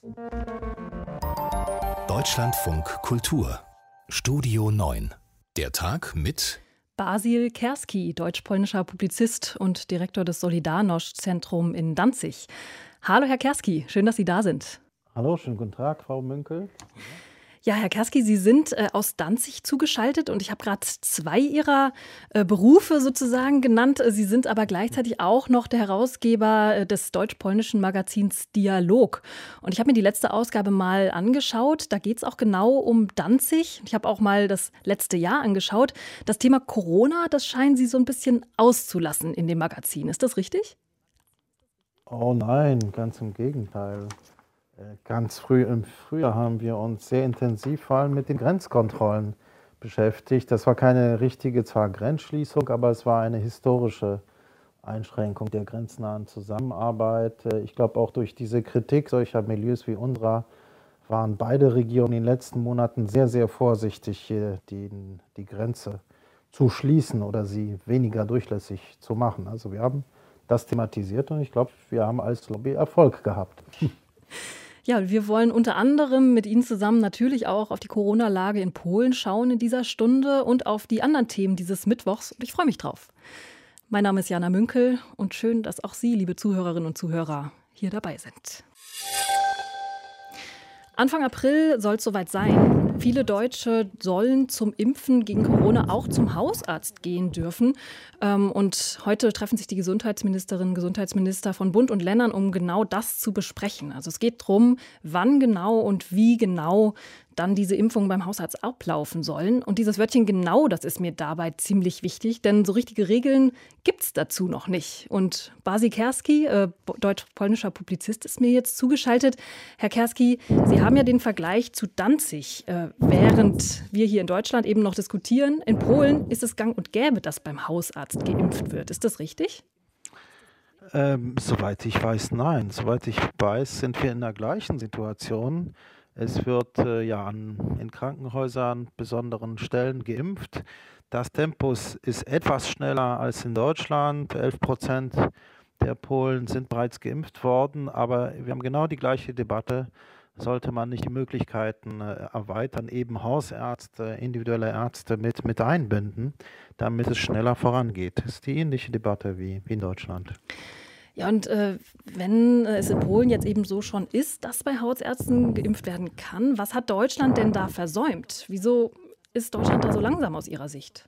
Deutschlandfunk Kultur Studio 9. Der Tag mit Basil Kerski, deutsch-polnischer Publizist und Direktor des Solidarność-Zentrum in Danzig. Hallo Herr Kerski, schön, dass Sie da sind. Hallo, schönen guten Tag, Frau Münkel. Ja, Herr Kerski, Sie sind aus Danzig zugeschaltet und ich habe gerade zwei Ihrer Berufe sozusagen genannt. Sie sind aber gleichzeitig auch noch der Herausgeber des deutsch-polnischen Magazins Dialog. Und ich habe mir die letzte Ausgabe mal angeschaut. Da geht es auch genau um Danzig. Ich habe auch mal das letzte Jahr angeschaut. Das Thema Corona, das scheinen Sie so ein bisschen auszulassen in dem Magazin. Ist das richtig? Oh nein, ganz im Gegenteil. Ganz früh im Frühjahr haben wir uns sehr intensiv vor allem mit den Grenzkontrollen beschäftigt. Das war keine richtige, zwar Grenzschließung, aber es war eine historische Einschränkung der grenznahen Zusammenarbeit. Ich glaube, auch durch diese Kritik solcher Milieus wie unserer waren beide Regierungen in den letzten Monaten sehr, sehr vorsichtig, hier die Grenze zu schließen oder sie weniger durchlässig zu machen. Also wir haben das thematisiert und ich glaube, wir haben als Lobby Erfolg gehabt. Ja, wir wollen unter anderem mit Ihnen zusammen natürlich auch auf die Corona-Lage in Polen schauen in dieser Stunde und auf die anderen Themen dieses Mittwochs. Und ich freue mich drauf. Mein Name ist Jana Münkel und schön, dass auch Sie, liebe Zuhörerinnen und Zuhörer, hier dabei sind. Anfang April soll es soweit sein. Viele Deutsche sollen zum Impfen gegen Corona auch zum Hausarzt gehen dürfen. Und heute treffen sich die Gesundheitsministerinnen und Gesundheitsminister von Bund und Ländern, um genau das zu besprechen. Also es geht darum, wann genau und wie genau dann diese Impfungen beim Hausarzt ablaufen sollen. Und dieses Wörtchen genau, das ist mir dabei ziemlich wichtig, denn so richtige Regeln gibt es dazu noch nicht. Und Basil Kerski, deutsch-polnischer Publizist, ist mir jetzt zugeschaltet. Herr Kerski, Sie haben ja den Vergleich zu Danzig, während wir hier in Deutschland eben noch diskutieren. In Polen ist es gang und gäbe, dass beim Hausarzt geimpft wird. Ist das richtig? Soweit ich weiß, nein. Soweit ich weiß, sind wir in der gleichen Situation. Es wird in Krankenhäusern, besonderen Stellen geimpft. Das Tempo ist etwas schneller als in Deutschland. 11% der Polen sind bereits geimpft worden, aber wir haben genau die gleiche Debatte. Sollte man nicht die Möglichkeiten erweitern, eben Hausärzte, individuelle Ärzte mit einbinden, damit es schneller vorangeht? Das ist die ähnliche Debatte wie in Deutschland. Ja, und wenn es in Polen jetzt eben so schon ist, dass bei Hausärzten geimpft werden kann, was hat Deutschland denn da versäumt? Wieso ist Deutschland da so langsam aus Ihrer Sicht?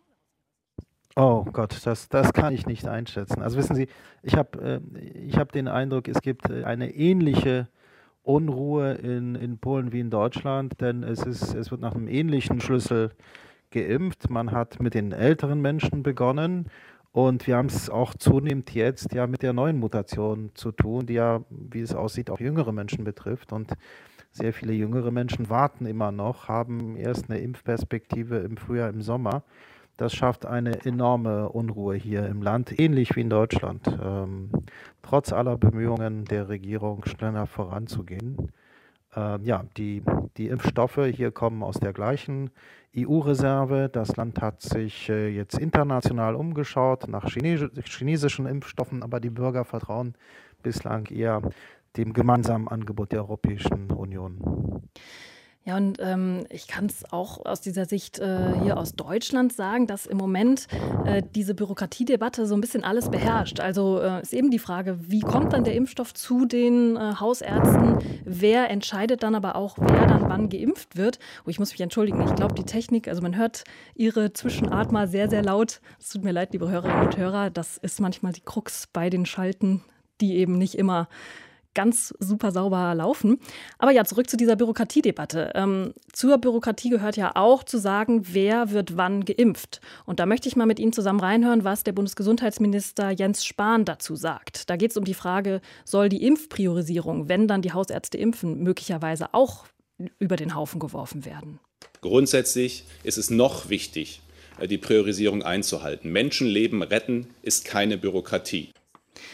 Oh Gott, das kann ich nicht einschätzen. Also wissen Sie, ich hab den Eindruck, es gibt eine ähnliche Unruhe in Polen wie in Deutschland, denn es wird nach einem ähnlichen Schlüssel geimpft. Man hat mit den älteren Menschen begonnen. Und wir haben es auch zunehmend jetzt ja mit der neuen Mutation zu tun, die ja, wie es aussieht, auch jüngere Menschen betrifft. Und sehr viele jüngere Menschen warten immer noch, haben erst eine Impfperspektive im Frühjahr, im Sommer. Das schafft eine enorme Unruhe hier im Land, ähnlich wie in Deutschland. Trotz aller Bemühungen der Regierung, schneller voranzugehen. Die Impfstoffe hier kommen aus der gleichen EU-Reserve. Das Land hat sich jetzt international umgeschaut nach chinesischen Impfstoffen, aber die Bürger vertrauen bislang eher dem gemeinsamen Angebot der Europäischen Union. Ja, und ich kann es auch aus dieser Sicht hier aus Deutschland sagen, dass im Moment diese Bürokratiedebatte so ein bisschen alles beherrscht. Also ist eben die Frage, wie kommt dann der Impfstoff zu den Hausärzten? Wer entscheidet dann aber auch, wer dann wann geimpft wird? Oh, ich muss mich entschuldigen, ich glaube, die Technik, also man hört Ihre Zwischenatmer sehr, sehr laut. Es tut mir leid, liebe Hörerinnen und Hörer, das ist manchmal die Krux bei den Schalten, die eben nicht immer ganz super sauber laufen. Aber ja, zurück zu dieser Bürokratiedebatte. Zur Bürokratie gehört ja auch zu sagen, wer wird wann geimpft. Und da möchte ich mal mit Ihnen zusammen reinhören, was der Bundesgesundheitsminister Jens Spahn dazu sagt. Da geht es um die Frage, soll die Impfpriorisierung, wenn dann die Hausärzte impfen, möglicherweise auch über den Haufen geworfen werden? Grundsätzlich ist es noch wichtig, die Priorisierung einzuhalten. Menschenleben retten ist keine Bürokratie.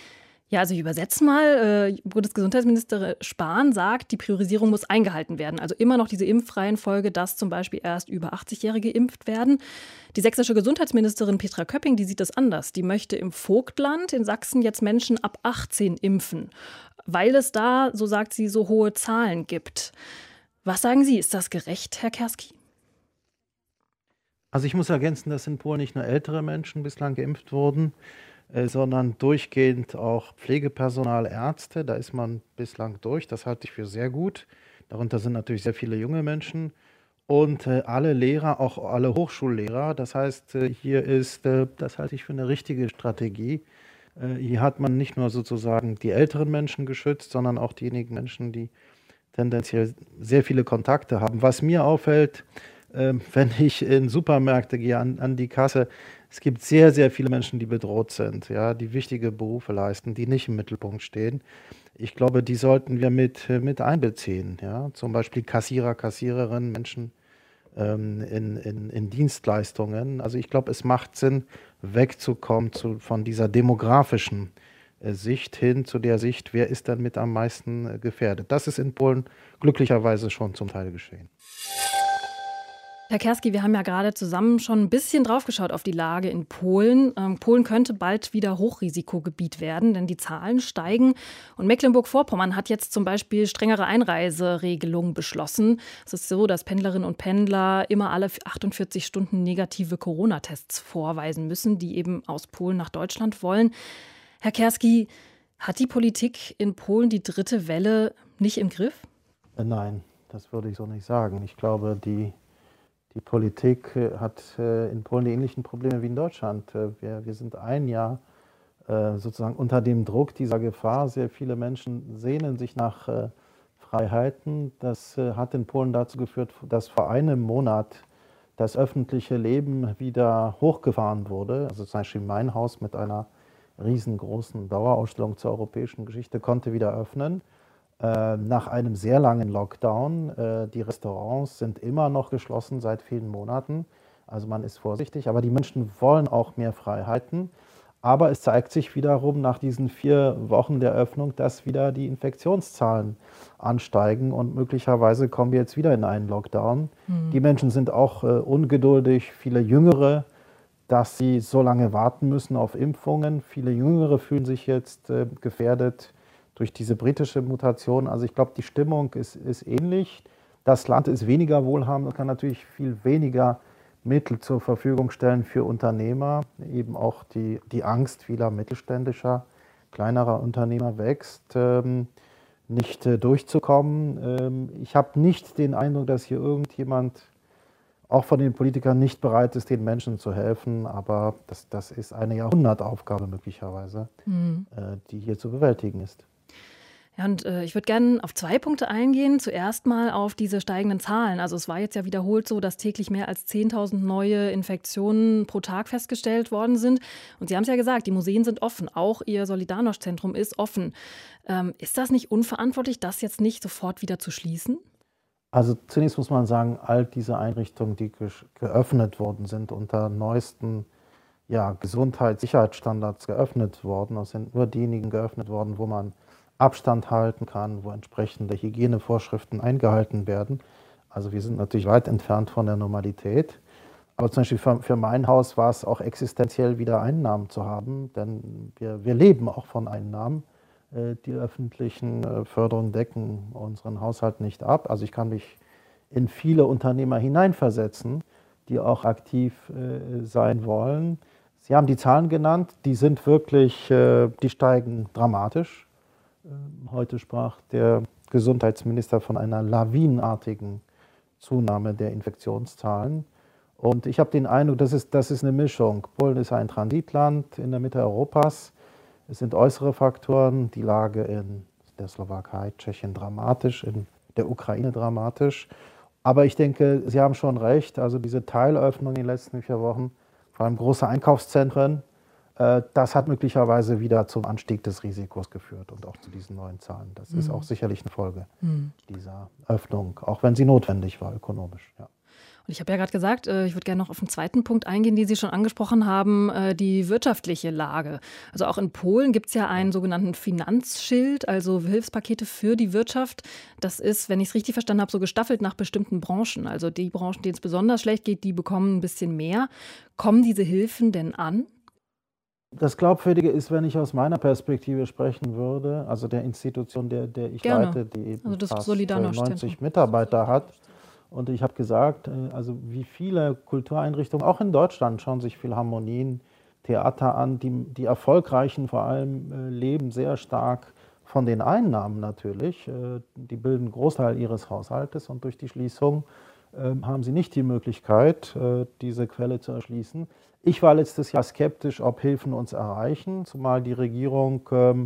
Ja, also ich übersetze mal. Bundesgesundheitsminister Spahn sagt, die Priorisierung muss eingehalten werden. Also immer noch diese Impfreihenfolge, dass zum Beispiel erst über 80-Jährige geimpft werden. Die sächsische Gesundheitsministerin Petra Köpping, die sieht das anders. Die möchte im Vogtland in Sachsen jetzt Menschen ab 18 impfen, weil es da, so sagt sie, so hohe Zahlen gibt. Was sagen Sie, ist das gerecht, Herr Kerski? Also ich muss ergänzen, dass in Polen nicht nur ältere Menschen bislang geimpft wurden, sondern durchgehend auch Pflegepersonal, Ärzte. Da ist man bislang durch. Das halte ich für sehr gut. Darunter sind natürlich sehr viele junge Menschen und alle Lehrer, auch alle Hochschullehrer. Das heißt, hier ist, das halte ich für eine richtige Strategie. Hier hat man nicht nur sozusagen die älteren Menschen geschützt, sondern auch diejenigen Menschen, die tendenziell sehr viele Kontakte haben. Was mir auffällt, wenn ich in Supermärkte gehe, an die Kasse, es gibt sehr, sehr viele Menschen, die bedroht sind, ja, die wichtige Berufe leisten, die nicht im Mittelpunkt stehen. Ich glaube, die sollten wir mit einbeziehen. Ja? Zum Beispiel Kassierer, Kassiererinnen, Menschen in Dienstleistungen. Also ich glaube, es macht Sinn, wegzukommen von dieser demografischen Sicht hin zu der Sicht, wer ist dann mit am meisten gefährdet. Das ist in Polen glücklicherweise schon zum Teil geschehen. Herr Kerski, wir haben ja gerade zusammen schon ein bisschen draufgeschaut auf die Lage in Polen. Polen könnte bald wieder Hochrisikogebiet werden, denn die Zahlen steigen. Und Mecklenburg-Vorpommern hat jetzt zum Beispiel strengere Einreiseregelungen beschlossen. Es ist so, dass Pendlerinnen und Pendler immer alle 48 Stunden negative Corona-Tests vorweisen müssen, die eben aus Polen nach Deutschland wollen. Herr Kerski, hat die Politik in Polen die dritte Welle nicht im Griff? Nein, das würde ich so nicht sagen. Ich glaube, die Politik hat in Polen die ähnlichen Probleme wie in Deutschland. Wir sind ein Jahr sozusagen unter dem Druck dieser Gefahr. Sehr viele Menschen sehnen sich nach Freiheiten. Das hat in Polen dazu geführt, dass vor einem Monat das öffentliche Leben wieder hochgefahren wurde. Also zum Beispiel mein Haus mit einer riesengroßen Dauerausstellung zur europäischen Geschichte konnte wieder öffnen. Nach einem sehr langen Lockdown. Die Restaurants sind immer noch geschlossen seit vielen Monaten. Also man ist vorsichtig, aber die Menschen wollen auch mehr Freiheiten. Aber es zeigt sich wiederum nach diesen 4 Wochen der Öffnung, dass wieder die Infektionszahlen ansteigen und möglicherweise kommen wir jetzt wieder in einen Lockdown. Die Menschen sind auch ungeduldig, viele Jüngere, dass sie so lange warten müssen auf Impfungen. Viele Jüngere fühlen sich jetzt gefährdet durch diese britische Mutation. Also ich glaube, die Stimmung ist ähnlich. Das Land ist weniger wohlhabend und kann natürlich viel weniger Mittel zur Verfügung stellen für Unternehmer. Eben auch die Angst vieler mittelständischer, kleinerer Unternehmer wächst, nicht durchzukommen. Ich habe nicht den Eindruck, dass hier irgendjemand, auch von den Politikern, nicht bereit ist, den Menschen zu helfen. Aber das ist eine Jahrhundertaufgabe möglicherweise, die hier zu bewältigen ist. Ja, und ich würde gerne auf 2 Punkte eingehen. Zuerst mal auf diese steigenden Zahlen. Also es war jetzt ja wiederholt so, dass täglich mehr als 10.000 neue Infektionen pro Tag festgestellt worden sind. Und Sie haben es ja gesagt, die Museen sind offen. Auch Ihr Solidarność-Zentrum ist offen. Ist das nicht unverantwortlich, das jetzt nicht sofort wieder zu schließen? Also zunächst muss man sagen, all diese Einrichtungen, die geöffnet worden sind, unter neuesten Gesundheits-Sicherheitsstandards geöffnet worden, es sind nur diejenigen geöffnet worden, wo man Abstand halten kann, wo entsprechende Hygienevorschriften eingehalten werden. Also wir sind natürlich weit entfernt von der Normalität. Aber zum Beispiel für mein Haus war es auch existenziell, wieder Einnahmen zu haben, denn wir leben auch von Einnahmen. Die öffentlichen Förderungen decken unseren Haushalt nicht ab. Also ich kann mich in viele Unternehmer hineinversetzen, die auch aktiv sein wollen. Sie haben die Zahlen genannt, die sind wirklich, die steigen dramatisch. Heute sprach der Gesundheitsminister von einer lawinenartigen Zunahme der Infektionszahlen. Und ich habe den Eindruck, das ist eine Mischung. Polen ist ein Transitland in der Mitte Europas. Es sind äußere Faktoren, die Lage in der Slowakei, Tschechien dramatisch, in der Ukraine dramatisch. Aber ich denke, Sie haben schon recht, also diese Teilöffnung in den letzten 4 Wochen, vor allem große Einkaufszentren, das hat möglicherweise wieder zum Anstieg des Risikos geführt und auch zu diesen neuen Zahlen. Das ist auch sicherlich eine Folge dieser Öffnung, auch wenn sie notwendig war ökonomisch. Ja. Und Ich habe ja gerade gesagt, ich würde gerne noch auf den zweiten Punkt eingehen, den Sie schon angesprochen haben, die wirtschaftliche Lage. Also auch in Polen gibt es ja einen sogenannten Finanzschild, also Hilfspakete für die Wirtschaft. Das ist, wenn ich es richtig verstanden habe, so gestaffelt nach bestimmten Branchen. Also die Branchen, denen es besonders schlecht geht, die bekommen ein bisschen mehr. Kommen diese Hilfen denn an? Das Glaubwürdige ist, wenn ich aus meiner Perspektive sprechen würde, also der Institution, der ich Gerne. leite, die eben Also das fast Solidarność-Zentrum. 90 Mitarbeiter hat. Und ich habe gesagt, also wie viele Kultureinrichtungen, auch in Deutschland, schauen sich Philharmonien, Theater an, die erfolgreichen vor allem leben sehr stark von den Einnahmen natürlich. Die bilden einen Großteil ihres Haushaltes und durch die Schließung haben sie nicht die Möglichkeit, diese Quelle zu erschließen. Ich war letztes Jahr skeptisch, ob Hilfen uns erreichen, zumal die Regierung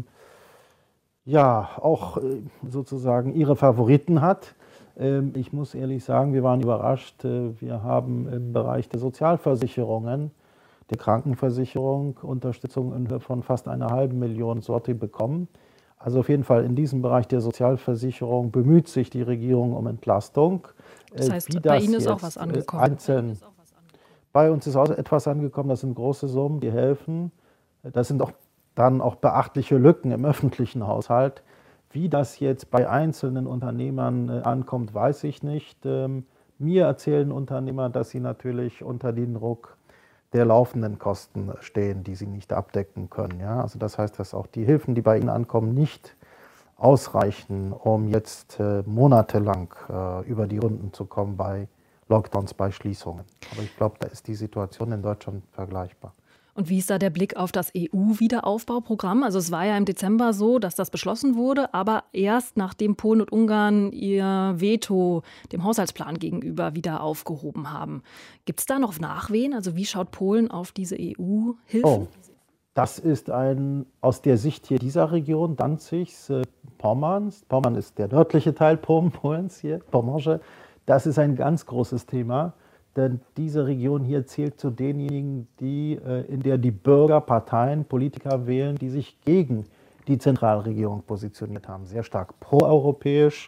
ja auch sozusagen ihre Favoriten hat. Ich muss ehrlich sagen, wir waren überrascht. Wir haben im Bereich der Sozialversicherungen, der Krankenversicherung, Unterstützung in Höhe von fast 500.000 Zloty bekommen. Also auf jeden Fall in diesem Bereich der Sozialversicherung bemüht sich die Regierung um Entlastung. Das heißt, bei Ihnen ist auch was angekommen. Einzeln. Bei uns ist auch etwas angekommen, das sind große Summen, die helfen. Das sind dann auch beachtliche Lücken im öffentlichen Haushalt. Wie das jetzt bei einzelnen Unternehmern ankommt, weiß ich nicht. Mir erzählen Unternehmer, dass sie natürlich unter dem Druck der laufenden Kosten stehen, die sie nicht abdecken können. Ja? Also das heißt, dass auch die Hilfen, die bei ihnen ankommen, nicht ausreichen, um jetzt monatelang über die Runden zu kommen bei Lockdowns, bei Schließungen. Aber ich glaube, da ist die Situation in Deutschland vergleichbar. Und wie ist da der Blick auf das EU-Wiederaufbauprogramm? Also es war ja im Dezember so, dass das beschlossen wurde, aber erst nachdem Polen und Ungarn ihr Veto dem Haushaltsplan gegenüber wieder aufgehoben haben. Gibt es da noch Nachwehen? Also wie schaut Polen auf diese EU-Hilfen? Oh, das ist aus der Sicht hier dieser Region, Danzigs, Pommerns, Pommern ist der nördliche Teil Polens hier, Pommerze, das ist ein ganz großes Thema. Denn diese Region hier zählt zu denjenigen, in der die Bürger, Parteien, Politiker wählen, die sich gegen die Zentralregierung positioniert haben. Sehr stark proeuropäisch,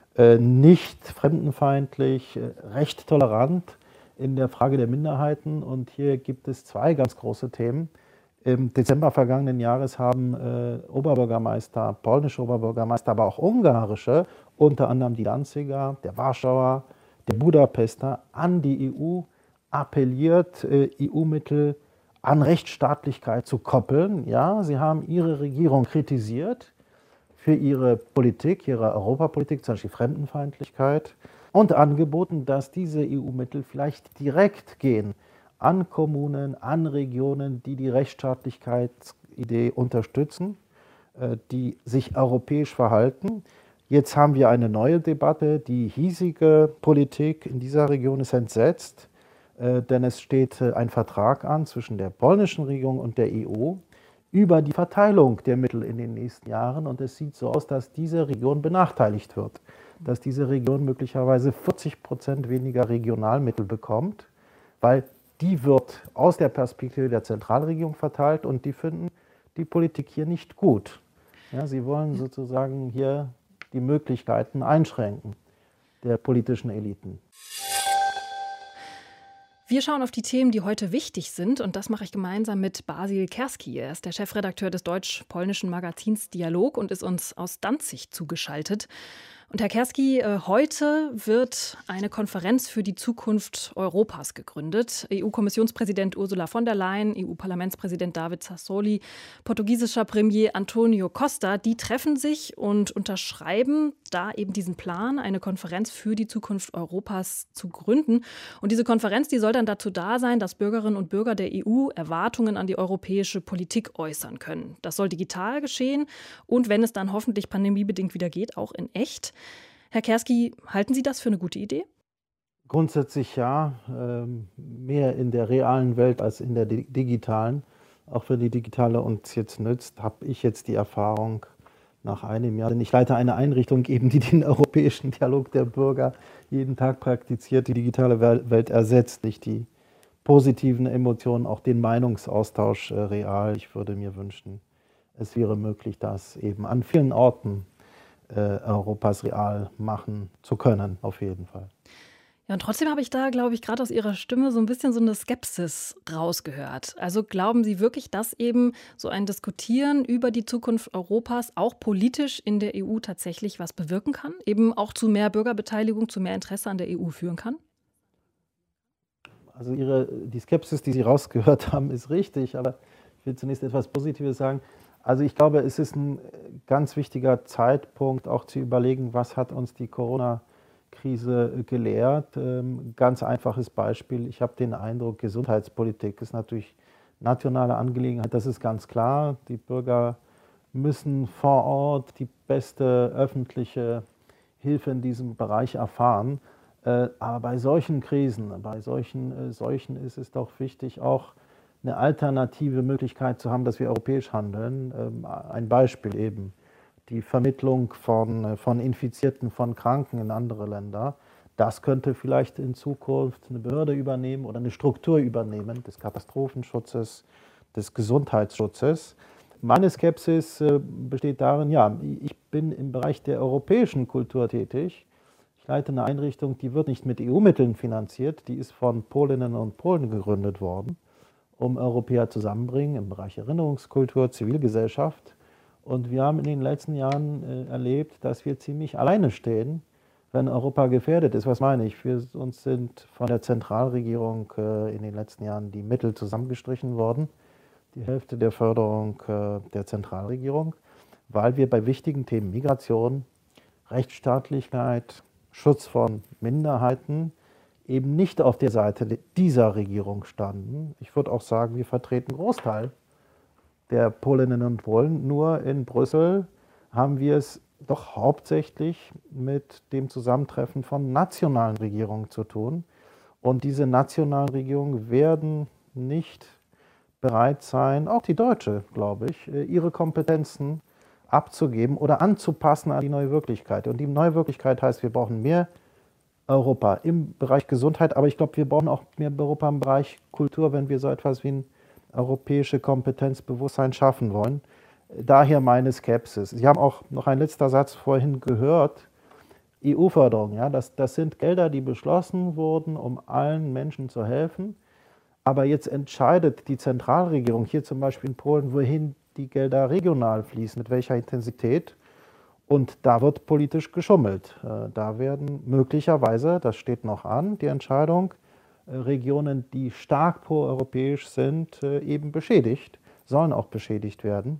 nicht fremdenfeindlich, recht tolerant in der Frage der Minderheiten. Und hier gibt es zwei ganz große Themen. Im Dezember vergangenen Jahres haben Oberbürgermeister, polnische Oberbürgermeister, aber auch ungarische, unter anderem die Danziger, der Warschauer, der Budapester, an die EU appelliert, EU-Mittel an Rechtsstaatlichkeit zu koppeln. Ja, sie haben ihre Regierung kritisiert für ihre Politik, ihre Europapolitik, zum Beispiel Fremdenfeindlichkeit, und angeboten, dass diese EU-Mittel vielleicht direkt gehen an Kommunen, an Regionen, die die Rechtsstaatlichkeitsidee unterstützen, die sich europäisch verhalten. Jetzt haben wir eine neue Debatte. Die hiesige Politik in dieser Region ist entsetzt, denn es steht ein Vertrag an zwischen der polnischen Regierung und der EU über die Verteilung der Mittel in den nächsten Jahren. Und es sieht so aus, dass diese Region benachteiligt wird, dass diese Region möglicherweise 40% weniger Regionalmittel bekommt, weil die wird aus der Perspektive der Zentralregierung verteilt und die finden die Politik hier nicht gut. Ja, sie wollen sozusagen hier die Möglichkeiten einschränken der politischen Eliten. Wir schauen auf die Themen, die heute wichtig sind, und das mache ich gemeinsam mit Basil Kerski. Er ist der Chefredakteur des deutsch-polnischen Magazins Dialog und ist uns aus Danzig zugeschaltet. Und Herr Kerski, heute wird eine Konferenz für die Zukunft Europas gegründet. EU-Kommissionspräsident Ursula von der Leyen, EU-Parlamentspräsident David Sassoli, portugiesischer Premier Antonio Costa, die treffen sich und unterschreiben da eben diesen Plan, eine Konferenz für die Zukunft Europas zu gründen. Und diese Konferenz, die soll dann dazu da sein, dass Bürgerinnen und Bürger der EU Erwartungen an die europäische Politik äußern können. Das soll digital geschehen und wenn es dann hoffentlich pandemiebedingt wieder geht, auch in echt. Herr Kerski, halten Sie das für eine gute Idee? Grundsätzlich ja, mehr in der realen Welt als in der digitalen. Auch wenn die digitale uns jetzt nützt, habe ich jetzt die Erfahrung nach einem Jahr, denn ich leite eine Einrichtung eben, die den europäischen Dialog der Bürger jeden Tag praktiziert. Die digitale Welt ersetzt nicht die positiven Emotionen, auch den Meinungsaustausch real. Ich würde mir wünschen, es wäre möglich, das eben an vielen Orten Europas real machen zu können, auf jeden Fall. Ja, und trotzdem habe ich da, glaube ich, gerade aus Ihrer Stimme so ein bisschen so eine Skepsis rausgehört. Also glauben Sie wirklich, dass eben so ein Diskutieren über die Zukunft Europas auch politisch in der EU tatsächlich was bewirken kann? Eben auch zu mehr Bürgerbeteiligung, zu mehr Interesse an der EU führen kann? Also die Skepsis, die Sie rausgehört haben, ist richtig, aber ich will zunächst etwas Positives sagen. Also ich glaube, es ist ein ganz wichtiger Zeitpunkt, auch zu überlegen, was hat uns die Corona-Krise gelehrt. Ganz einfaches Beispiel, ich habe den Eindruck, Gesundheitspolitik ist natürlich nationale Angelegenheit, das ist ganz klar. Die Bürger müssen vor Ort die beste öffentliche Hilfe in diesem Bereich erfahren. Aber bei solchen Krisen, bei solchen Seuchen ist es doch wichtig, auch eine alternative Möglichkeit zu haben, dass wir europäisch handeln. Ein Beispiel eben, die Vermittlung von Infizierten, von Kranken in andere Länder. Das könnte vielleicht in Zukunft eine Behörde übernehmen oder eine Struktur übernehmen, des Katastrophenschutzes, des Gesundheitsschutzes. Meine Skepsis besteht darin, ja, ich bin im Bereich der europäischen Kultur tätig. Ich leite eine Einrichtung, die wird nicht mit EU-Mitteln finanziert, die ist von Polinnen und Polen gegründet worden, um Europäer zusammenbringen im Bereich Erinnerungskultur, Zivilgesellschaft. Und wir haben in den letzten Jahren erlebt, dass wir ziemlich alleine stehen, wenn Europa gefährdet ist. Was meine ich? Uns sind von der Zentralregierung in den letzten Jahren die Mittel zusammengestrichen worden, die Hälfte der Förderung der Zentralregierung, weil wir bei wichtigen Themen Migration, Rechtsstaatlichkeit, Schutz von Minderheiten eben nicht auf der Seite dieser Regierung standen. Ich würde auch sagen, wir vertreten einen Großteil der Polinnen und Polen. Nur in Brüssel haben wir es doch hauptsächlich mit dem Zusammentreffen von nationalen Regierungen zu tun. Und diese nationalen Regierungen werden nicht bereit sein, auch die deutsche, glaube ich, ihre Kompetenzen abzugeben oder anzupassen an die neue Wirklichkeit. Und die neue Wirklichkeit heißt, wir brauchen mehr Europa im Bereich Gesundheit, aber ich glaube, wir brauchen auch mehr Europa im Bereich Kultur, wenn wir so etwas wie ein europäische Kompetenzbewusstsein schaffen wollen. Daher meine Skepsis. Sie haben auch noch ein letzter Satz vorhin gehört, EU-Förderung, ja, das sind Gelder, die beschlossen wurden, um allen Menschen zu helfen. Aber jetzt entscheidet die Zentralregierung, hier zum Beispiel in Polen, wohin die Gelder regional fließen, mit welcher Intensität. Und da wird politisch geschummelt. Da werden möglicherweise, das steht noch an, die Entscheidung, Regionen, die stark proeuropäisch sind, eben beschädigt, sollen auch beschädigt werden.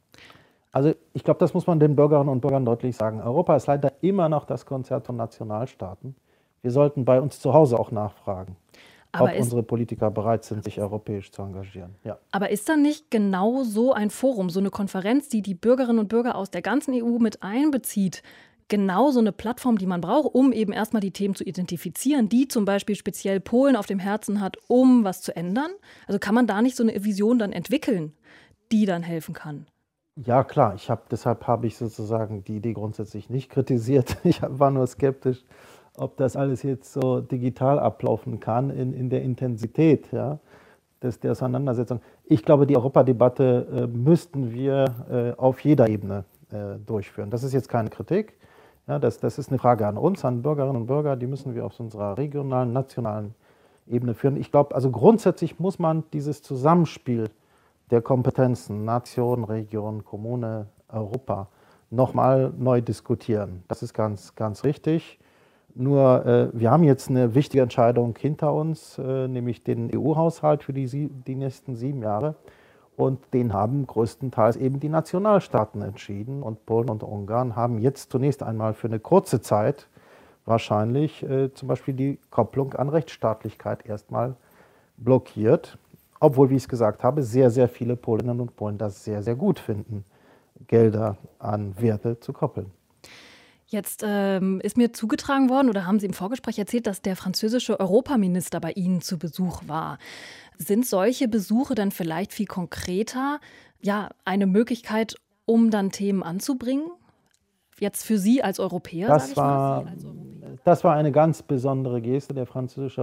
Also ich glaube, das muss man den Bürgerinnen und Bürgern deutlich sagen. Europa ist leider immer noch das Konzert von Nationalstaaten. Wir sollten bei uns zu Hause auch nachfragen, ob unsere Politiker bereit sind, sich europäisch zu engagieren. Ja. Aber ist dann nicht genau so ein Forum, so eine Konferenz, die die Bürgerinnen und Bürger aus der ganzen EU mit einbezieht, genau so eine Plattform, die man braucht, um eben erstmal die Themen zu identifizieren, die zum Beispiel speziell Polen auf dem Herzen hat, um was zu ändern? Also kann man da nicht so eine Vision dann entwickeln, die dann helfen kann? Ja, klar. Deshalb habe ich sozusagen die Idee grundsätzlich nicht kritisiert. Ich war nur skeptisch, ob das alles jetzt so digital ablaufen kann in der Intensität, ja, der Auseinandersetzung. Ich glaube, die Europadebatte müssten wir auf jeder Ebene durchführen. Das ist jetzt keine Kritik. Ja, das ist eine Frage an uns, an Bürgerinnen und Bürger. Die müssen wir auf unserer regionalen, nationalen Ebene führen. Ich glaube, also grundsätzlich muss man dieses Zusammenspiel der Kompetenzen, Nation, Region, Kommune, Europa, nochmal neu diskutieren. Das ist ganz, ganz richtig. Nur wir haben jetzt eine wichtige Entscheidung hinter uns, nämlich den EU-Haushalt für die nächsten 7 Jahre. Und den haben größtenteils eben die Nationalstaaten entschieden. Und Polen und Ungarn haben jetzt zunächst einmal für eine kurze Zeit wahrscheinlich zum Beispiel die Kopplung an Rechtsstaatlichkeit erstmal blockiert. Obwohl, wie ich es gesagt habe, sehr, sehr viele Polinnen und Polen das sehr, sehr gut finden, Gelder an Werte zu koppeln. Jetzt ist mir zugetragen worden oder haben Sie im Vorgespräch erzählt, dass der französische Europaminister bei Ihnen zu Besuch war. Sind solche Besuche dann vielleicht viel konkreter, ja, eine Möglichkeit, um dann Themen anzubringen? Jetzt für Sie als Europäer, sage ich mal. Das war eine ganz besondere Geste. Der französische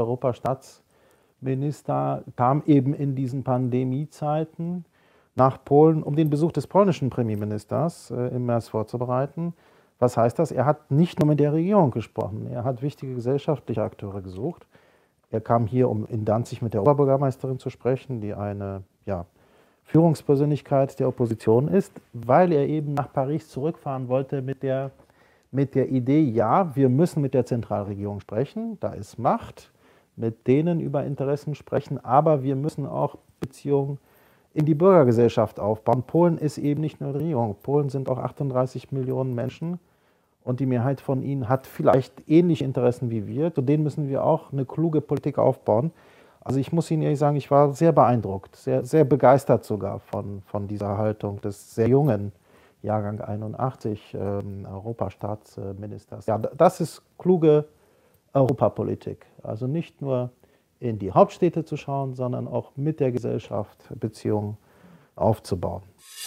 Europastaatsminister kam eben in diesen Pandemiezeiten nach Polen, um den Besuch des polnischen Premierministers im März vorzubereiten. Was heißt das? Er hat nicht nur mit der Regierung gesprochen, er hat wichtige gesellschaftliche Akteure gesucht. Er kam hier, um in Danzig mit der Oberbürgermeisterin zu sprechen, die eine Führungspersönlichkeit der Opposition ist, weil er eben nach Paris zurückfahren wollte mit der Idee, ja, wir müssen mit der Zentralregierung sprechen, da ist Macht, mit denen über Interessen sprechen, aber wir müssen auch Beziehungen in die Bürgergesellschaft aufbauen. Polen ist eben nicht nur die Regierung, Polen sind auch 38 Millionen Menschen und die Mehrheit von ihnen hat vielleicht ähnliche Interessen wie wir, zu denen müssen wir auch eine kluge Politik aufbauen. Also ich muss Ihnen ehrlich sagen, ich war sehr beeindruckt, sehr, sehr begeistert sogar von dieser Haltung des sehr jungen Jahrgang 81 Europastaatsministers. Ja, das ist kluge Europapolitik. Also nicht nur in die Hauptstädte zu schauen, sondern auch mit der Gesellschaft Beziehungen aufzubauen.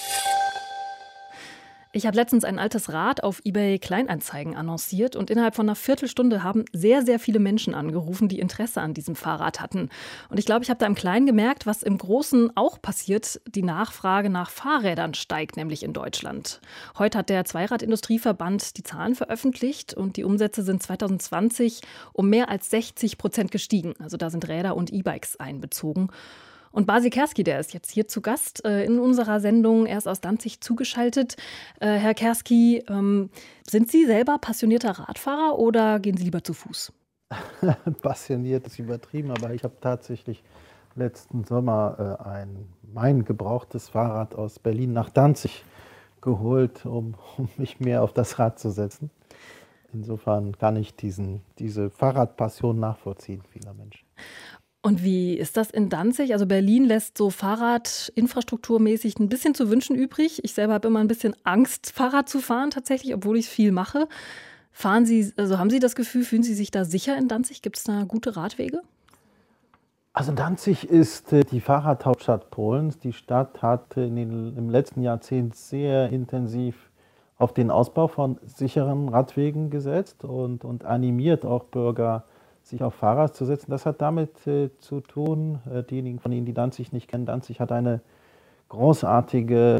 Ich habe letztens ein altes Rad auf eBay Kleinanzeigen annonciert und innerhalb von einer Viertelstunde haben sehr, sehr viele Menschen angerufen, die Interesse an diesem Fahrrad hatten. Und ich glaube, ich habe da im Kleinen gemerkt, was im Großen auch passiert. Die Nachfrage nach Fahrrädern steigt nämlich in Deutschland. Heute hat der Zweiradindustrieverband die Zahlen veröffentlicht und die Umsätze sind 2020 um mehr als 60% gestiegen. Also da sind Räder und E-Bikes einbezogen. Und Basi Kerski, der ist jetzt hier zu Gast in unserer Sendung. Er ist aus Danzig zugeschaltet. Herr Kerski, sind Sie selber passionierter Radfahrer oder gehen Sie lieber zu Fuß? Passioniert ist übertrieben, aber ich habe tatsächlich letzten Sommer mein gebrauchtes Fahrrad aus Berlin nach Danzig geholt, um mich mehr auf das Rad zu setzen. Insofern kann ich diese Fahrradpassion nachvollziehen vieler Menschen. Und wie ist das in Danzig? Also Berlin lässt so fahrradinfrastrukturmäßig ein bisschen zu wünschen übrig. Ich selber habe immer ein bisschen Angst, Fahrrad zu fahren tatsächlich, obwohl ich es viel mache. Haben Sie das Gefühl, fühlen Sie sich da sicher in Danzig? Gibt es da gute Radwege? Also Danzig ist die Fahrradhauptstadt Polens. Die Stadt hat im letzten Jahrzehnt sehr intensiv auf den Ausbau von sicheren Radwegen gesetzt und animiert auch Bürger, sich auf Fahrrad zu setzen. Das hat damit zu tun, diejenigen von Ihnen, die Danzig nicht kennen, Danzig hat eine großartige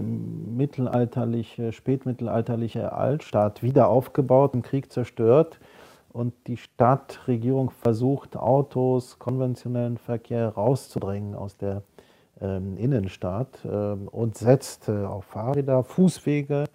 spätmittelalterliche Altstadt wieder aufgebaut, im Krieg zerstört. Und die Stadtregierung versucht, Autos, konventionellen Verkehr rauszudrängen aus der Innenstadt und setzt auf Fahrräder, Fußwege,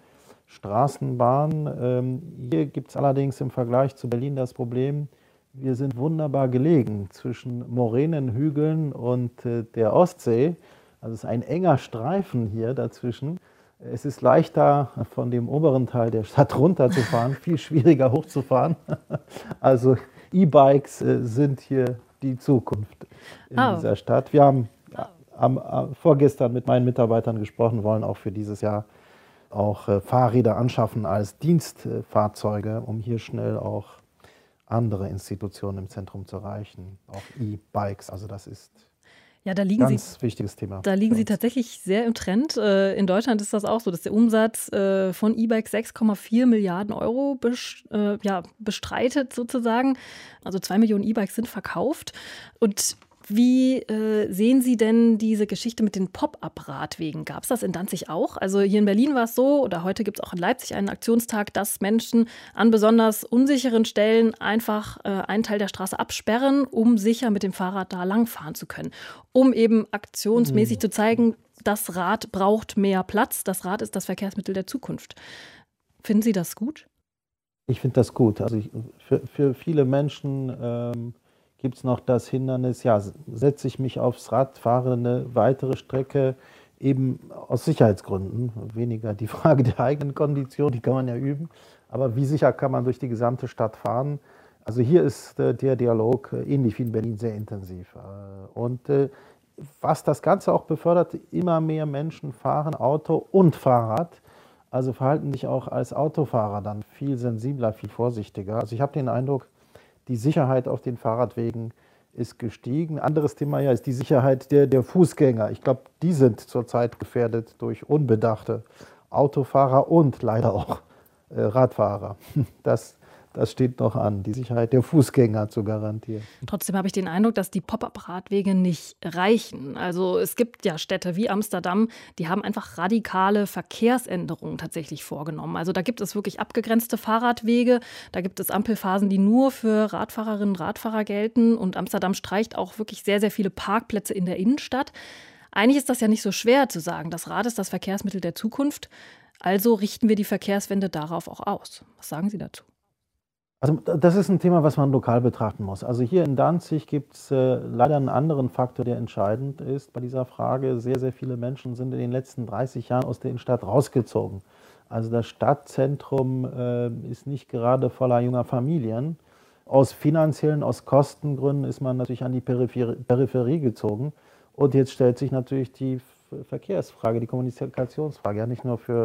Straßenbahnen. Hier gibt es allerdings im Vergleich zu Berlin das Problem, wir sind wunderbar gelegen zwischen Moränenhügeln und der Ostsee. Also es ist ein enger Streifen hier dazwischen. Es ist leichter, von dem oberen Teil der Stadt runterzufahren, viel schwieriger hochzufahren. Also E-Bikes sind hier die Zukunft in dieser Stadt. Wir haben vorgestern mit meinen Mitarbeitern gesprochen, wollen auch für dieses Jahr auch Fahrräder anschaffen als Dienstfahrzeuge, um hier schnell auch andere Institutionen im Zentrum zu erreichen, auch E-Bikes. Also das ist ein ganz wichtiges Thema. Da liegen Sie tatsächlich sehr im Trend. In Deutschland ist das auch so, dass der Umsatz von E-Bikes 6,4 Milliarden Euro bestreitet sozusagen. Also 2 Millionen E-Bikes sind verkauft. Und wie sehen Sie denn diese Geschichte mit den Pop-up-Radwegen? Gab es das in Danzig auch? Also hier in Berlin war es so, oder heute gibt es auch in Leipzig einen Aktionstag, dass Menschen an besonders unsicheren Stellen einfach einen Teil der Straße absperren, um sicher mit dem Fahrrad da langfahren zu können. Um eben aktionsmäßig zu zeigen, das Rad braucht mehr Platz, das Rad ist das Verkehrsmittel der Zukunft. Finden Sie das gut? Ich finde das gut. Also für viele Menschen gibt es noch das Hindernis, setze ich mich aufs Rad, fahre eine weitere Strecke, eben aus Sicherheitsgründen. Weniger die Frage der eigenen Kondition, die kann man ja üben. Aber wie sicher kann man durch die gesamte Stadt fahren? Also hier ist der Dialog, ähnlich wie in Berlin, sehr intensiv. Und was das Ganze auch befördert, immer mehr Menschen fahren Auto und Fahrrad. Also verhalten sich auch als Autofahrer dann viel sensibler, viel vorsichtiger. Also ich habe den Eindruck, die Sicherheit auf den Fahrradwegen ist gestiegen. Anderes Thema ist die Sicherheit der Fußgänger. Ich glaube, die sind zurzeit gefährdet durch unbedachte Autofahrer und leider auch Radfahrer. Das das steht noch an, die Sicherheit der Fußgänger zu garantieren. Trotzdem habe ich den Eindruck, dass die Pop-up-Radwege nicht reichen. Also es gibt ja Städte wie Amsterdam, die haben einfach radikale Verkehrsänderungen tatsächlich vorgenommen. Also da gibt es wirklich abgegrenzte Fahrradwege, da gibt es Ampelphasen, die nur für Radfahrerinnen und Radfahrer gelten. Und Amsterdam streicht auch wirklich sehr, sehr viele Parkplätze in der Innenstadt. Eigentlich ist das ja nicht so schwer zu sagen, das Rad ist das Verkehrsmittel der Zukunft. Also richten wir die Verkehrswende darauf auch aus. Was sagen Sie dazu? Also das ist ein Thema, was man lokal betrachten muss. Also hier in Danzig gibt es leider einen anderen Faktor, der entscheidend ist bei dieser Frage. Sehr, sehr viele Menschen sind in den letzten 30 Jahren aus der Innenstadt rausgezogen. Also das Stadtzentrum ist nicht gerade voller junger Familien. Aus finanziellen, aus Kostengründen ist man natürlich an die Peripherie gezogen. Und jetzt stellt sich natürlich die Verkehrsfrage, die Kommunikationsfrage, ja nicht nur für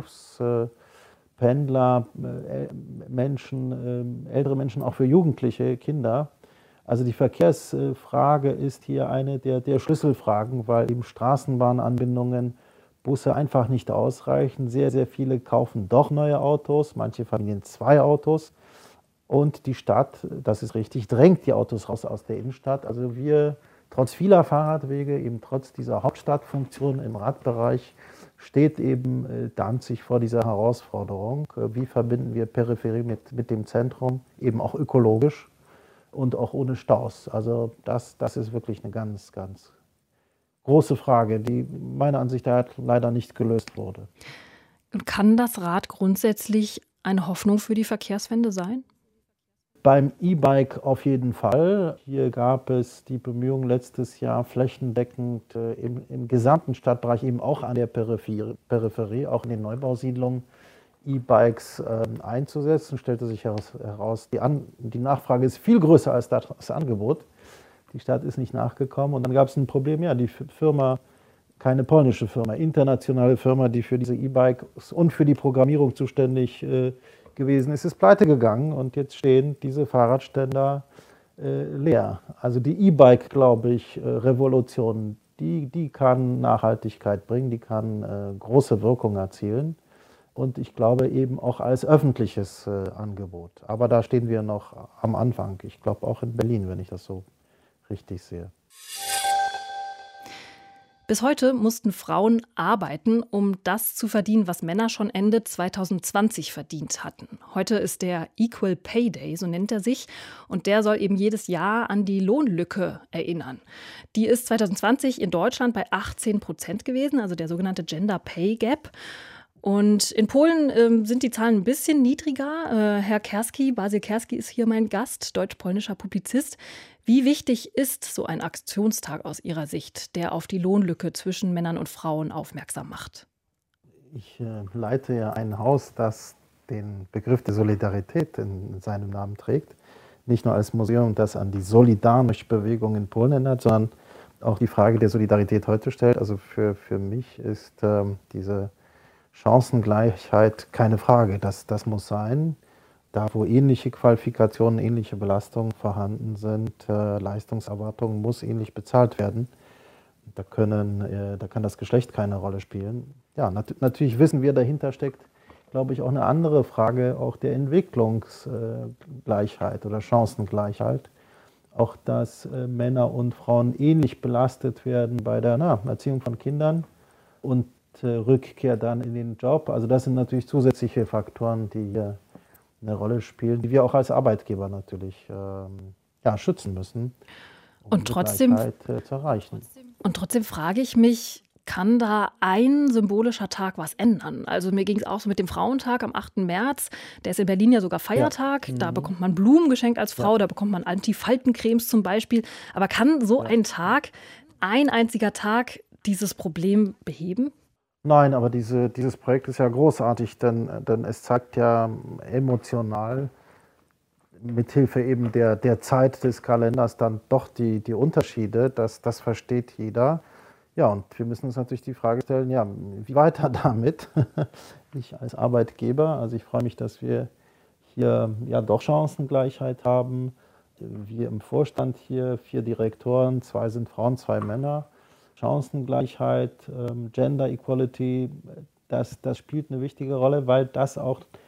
Pendler, Menschen, ältere Menschen, auch für Jugendliche, Kinder. Also die Verkehrsfrage ist hier eine der Schlüsselfragen, weil eben Straßenbahnanbindungen, Busse einfach nicht ausreichen. Sehr, sehr viele kaufen doch neue Autos, manche Familien 2 Autos. Und die Stadt, das ist richtig, drängt die Autos raus aus der Innenstadt. Also wir, trotz vieler Fahrradwege, eben trotz dieser Hauptstadtfunktion im Radbereich, steht eben Danzig vor dieser Herausforderung. Wie verbinden wir Peripherie mit dem Zentrum, eben auch ökologisch und auch ohne Staus? Also das ist wirklich eine ganz, ganz große Frage, die meiner Ansicht nach leider nicht gelöst wurde. Und kann das Rad grundsätzlich eine Hoffnung für die Verkehrswende sein? Beim E-Bike auf jeden Fall. Hier gab es die Bemühungen letztes Jahr flächendeckend im gesamten Stadtbereich, eben auch an der Peripherie, auch in den Neubausiedlungen, E-Bikes einzusetzen. Stellte sich heraus, die Nachfrage ist viel größer als das Angebot. Die Stadt ist nicht nachgekommen. Und dann gab es ein Problem, ja, die Firma, keine polnische Firma, internationale Firma, die für diese E-Bikes und für die Programmierung zuständig gewesen ist pleite gegangen und jetzt stehen diese Fahrradständer leer. Also die E-Bike, glaube ich, Revolution, die kann Nachhaltigkeit bringen, die kann große Wirkung erzielen und ich glaube eben auch als öffentliches Angebot. Aber da stehen wir noch am Anfang. Ich glaube auch in Berlin, wenn ich das so richtig sehe. Bis heute mussten Frauen arbeiten, um das zu verdienen, was Männer schon Ende 2020 verdient hatten. Heute ist der Equal Pay Day, so nennt er sich, und der soll eben jedes Jahr an die Lohnlücke erinnern. Die ist 2020 in Deutschland bei 18% gewesen, also der sogenannte Gender Pay Gap. Und in Polen sind die Zahlen ein bisschen niedriger. Herr Kerski, Basil Kerski ist hier mein Gast, deutsch-polnischer Publizist. Wie wichtig ist so ein Aktionstag aus Ihrer Sicht, der auf die Lohnlücke zwischen Männern und Frauen aufmerksam macht? Ich leite ja ein Haus, das den Begriff der Solidarität in seinem Namen trägt. Nicht nur als Museum, das an die Solidarność-Bewegung in Polen erinnert, sondern auch die Frage der Solidarität heute stellt. Also für mich ist diese Chancengleichheit keine Frage. Das muss sein. Da, wo ähnliche Qualifikationen, ähnliche Belastungen vorhanden sind, Leistungserwartungen muss ähnlich bezahlt werden. Da kann das Geschlecht keine Rolle spielen. Ja, natürlich wissen wir, dahinter steckt, glaube ich, auch eine andere Frage, auch der Entwicklungsgleichheit oder Chancengleichheit. Auch, dass Männer und Frauen ähnlich belastet werden bei der Erziehung von Kindern und Rückkehr dann in den Job. Also das sind natürlich zusätzliche Faktoren, die hier eine Rolle spielen, die wir auch als Arbeitgeber natürlich schützen müssen, um und trotzdem, die Gleichheit zu erreichen. Und trotzdem frage ich mich, kann da ein symbolischer Tag was ändern? Also mir ging es auch so mit dem Frauentag am 8. März. Der ist in Berlin ja sogar Feiertag. Ja. Da bekommt man Blumen geschenkt als Frau, da bekommt man Antifaltencremes zum Beispiel. Aber kann so ein Tag, ein einziger Tag, dieses Problem beheben? Nein, aber dieses Projekt ist ja großartig, denn es zeigt ja emotional mithilfe eben der Zeit des Kalenders dann doch die Unterschiede, das versteht jeder. Ja, und wir müssen uns natürlich die Frage stellen, ja, wie weiter damit? Ich als Arbeitgeber, also ich freue mich, dass wir hier ja doch Chancengleichheit haben. Wir im Vorstand hier 4 Direktoren, 2 sind Frauen, 2 Männer. Chancengleichheit, Gender Equality, das spielt eine wichtige Rolle, weil das auch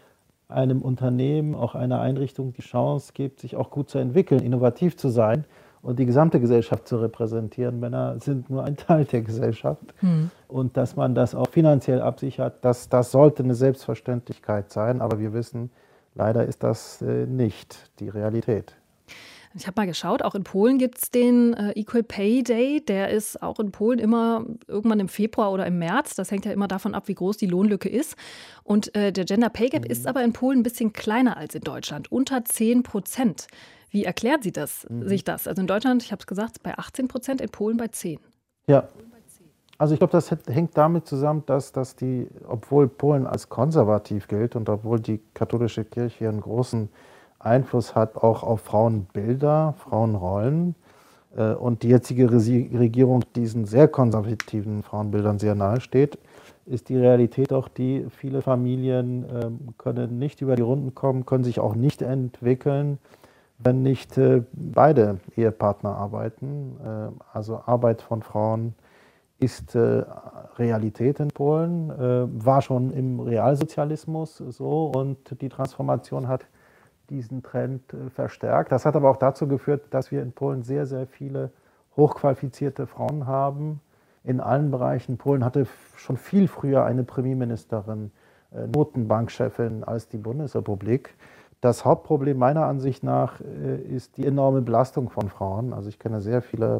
einem Unternehmen, auch einer Einrichtung die Chance gibt, sich auch gut zu entwickeln, innovativ zu sein und die gesamte Gesellschaft zu repräsentieren. Männer sind nur ein Teil der Gesellschaft. Und dass man das auch finanziell absichert, das sollte eine Selbstverständlichkeit sein. Aber wir wissen, leider ist das nicht die Realität. Ich habe mal geschaut, auch in Polen gibt es den Equal Pay Day. Der ist auch in Polen immer irgendwann im Februar oder im März. Das hängt ja immer davon ab, wie groß die Lohnlücke ist. Und der Gender Pay Gap ist aber in Polen ein bisschen kleiner als in Deutschland, unter 10%. Wie erklärt sie sich das? Also in Deutschland, ich habe es gesagt, bei 18%, in Polen bei 10%. Ja, also ich glaube, das hängt damit zusammen, dass obwohl Polen als konservativ gilt und obwohl die katholische Kirche hier einen großen Einfluss hat auch auf Frauenbilder, Frauenrollen und die jetzige Regierung diesen sehr konservativen Frauenbildern sehr nahe steht, ist die Realität auch die, viele Familien können nicht über die Runden kommen, können sich auch nicht entwickeln, wenn nicht beide Ehepartner arbeiten. Also Arbeit von Frauen ist Realität in Polen, war schon im Realsozialismus so und die Transformation hat diesen Trend verstärkt. Das hat aber auch dazu geführt, dass wir in Polen sehr, sehr viele hochqualifizierte Frauen haben in allen Bereichen. Polen hatte schon viel früher eine Premierministerin, Notenbankchefin als die Bundesrepublik. Das Hauptproblem meiner Ansicht nach ist die enorme Belastung von Frauen. Also ich kenne sehr viele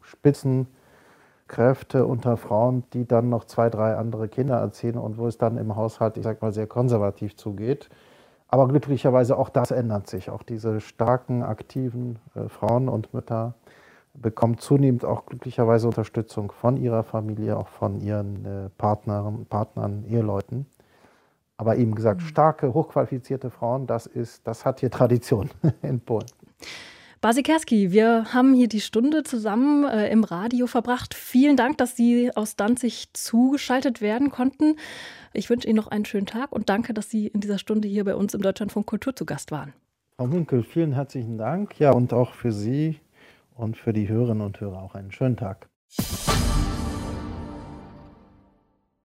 Spitzenkräfte unter Frauen, die dann noch 2, 3 andere Kinder erziehen und wo es dann im Haushalt, ich sag mal, sehr konservativ zugeht. Aber glücklicherweise auch das ändert sich. Auch diese starken, aktiven Frauen und Mütter bekommen zunehmend auch glücklicherweise Unterstützung von ihrer Familie, auch von ihren Partnern, Eheleuten. Aber eben gesagt, starke, hochqualifizierte Frauen, das hat hier Tradition in Polen. Bas Siekierski, wir haben hier die Stunde zusammen im Radio verbracht. Vielen Dank, dass Sie aus Danzig zugeschaltet werden konnten. Ich wünsche Ihnen noch einen schönen Tag und danke, dass Sie in dieser Stunde hier bei uns im Deutschlandfunk Kultur zu Gast waren. Frau Münkel, vielen herzlichen Dank. Ja, und auch für Sie und für die Hörerinnen und Hörer auch einen schönen Tag.